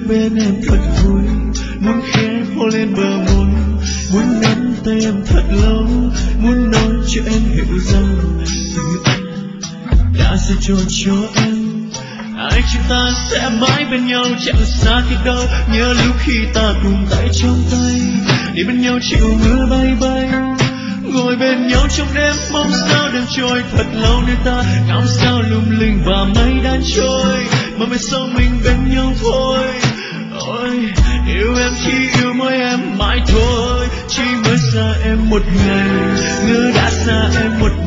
bên em thật vui, muốn khẽ hôn lên bờ môi, muốn nắm tay em thật lâu, muốn nói cho em hiểu rằng từ anh đã sẽ cho em. Hai chúng ta sẽ mãi bên nhau chẳng xa cách đâu, nhớ lúc khi ta cùng tay trong tay đi bên nhau chịu mưa bay bay, ngồi bên nhau trong đêm mong sao đêm trôi thật lâu nơi ta ngắm sao lung linh và mây đan trôi, mà về sau mình bên nhau thôi. Ôi yêu em chỉ yêu mỗi em mãi thôi, chỉ mới xa em một ngày, ngỡ đã xa em một